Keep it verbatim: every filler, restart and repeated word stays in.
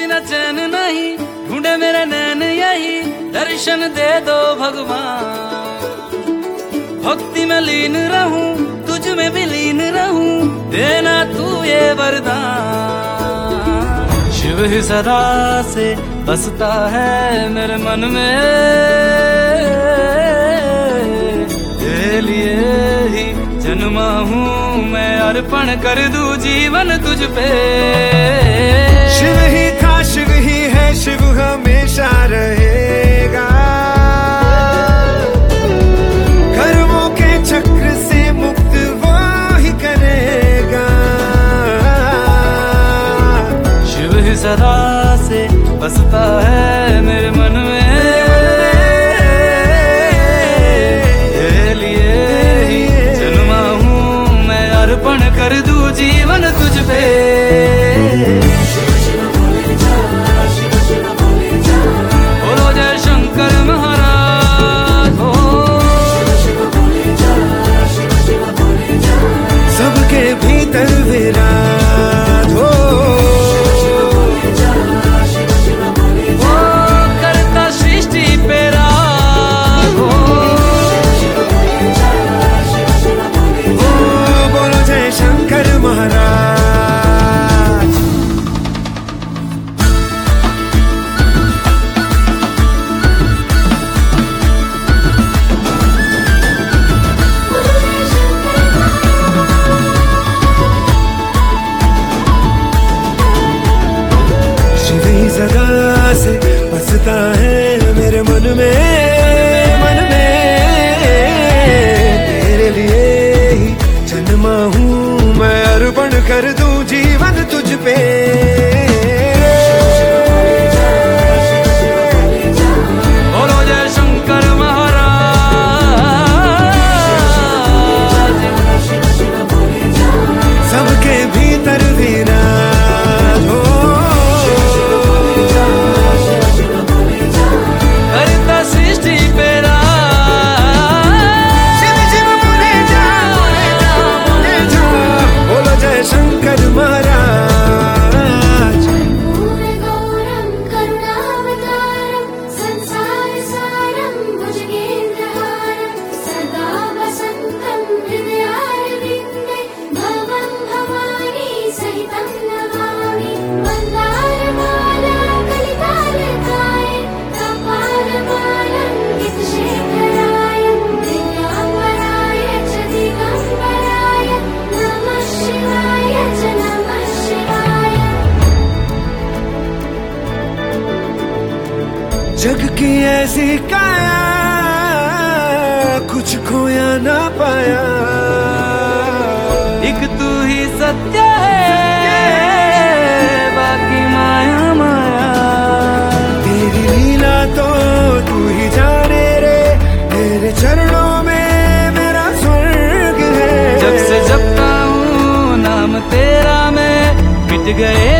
बिना चैन नहीं, ढूंढे मेरे नैन यही, दर्शन दे दो भगवान। भक्ति में लीन रहूं, तुझ में भी लीन रहूं, देना तू ये वरदान। शिव ही सदा से बसता है मेरे मन में, तेरे लिए ही जन्मा हूँ मैं, अर्पण कर दूं जीवन तुझ पे। शिव ही था, शिव ही है, शिव हमेशा रहेगा। कर्मों के चक्र से मुक्त वो ही करेगा। शिव ही सदा से बसता है मेरे मन में, तेरे लिए ही जन्मा हूँ मैं, अर्पण कर दूं जीवन तुझ पे। बोलो जय शंकर महाराज हो। सबके भीतर विराज हो, वो करता सृष्टि पे राज हो। बोलो जय शंकर महाराज। सदा से बसता है मेरे मन में, मन में। तेरे लिए ही जन्मा हूँ मैं, अर्पण कर दूं जीवन तुझ पे। बोलो जय शंकर महाराज। सबके भीतर विराज हो, सृष्टि पे शिव शिव बोले जा, बोले जा, बोले जा। बोलो जय शंकर महाराज। गौरम करुणावतारम, संसार सारम भुजगेन्द्रहारम, सदा वसंतम हृदयारविंदे, भवं भवानी सहितं नमामि। मन्दारमाला कलितालकाय, कपालमालं गीतशेखराय, दिव्याम्बराय च दिगम्बराय, नमः शिवाय च नमः शिवाय। जग की ऐसी काया, कुछ खोया ना पाया। एक तू ही सत्य है, बाकी माया माया। तेरी लीला तो तू ही जाने रे, तेरे चरणों में मेरा स्वर्ग है। जब से जपता हूँ नाम तेरा मैं, मिट गए